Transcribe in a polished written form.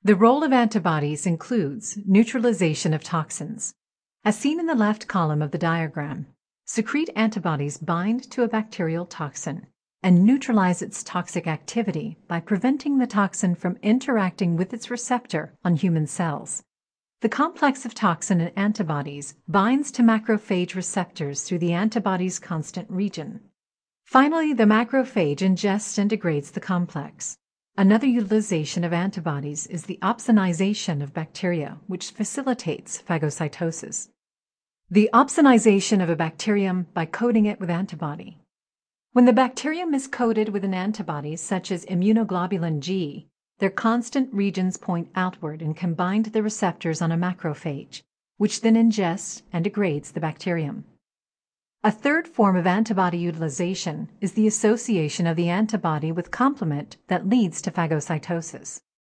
The role of antibodies includes neutralization of toxins. As seen in the left column of the diagram, secrete antibodies bind to a bacterial toxin and neutralize its toxic activity by preventing the toxin from interacting with its receptor on human cells. The complex of toxin and antibodies binds to macrophage receptors through the antibody's constant region. Finally, the macrophage ingests and degrades the complex. Another utilization of antibodies is the opsonization of bacteria, which facilitates phagocytosis. The opsonization of a bacterium by coating it with antibody. When the bacterium is coated with an antibody such as immunoglobulin G, their constant regions point outward and can bind to the receptors on a macrophage, which then ingests and degrades the bacterium. A third form of antibody utilization is the association of the antibody with complement that leads to phagocytosis.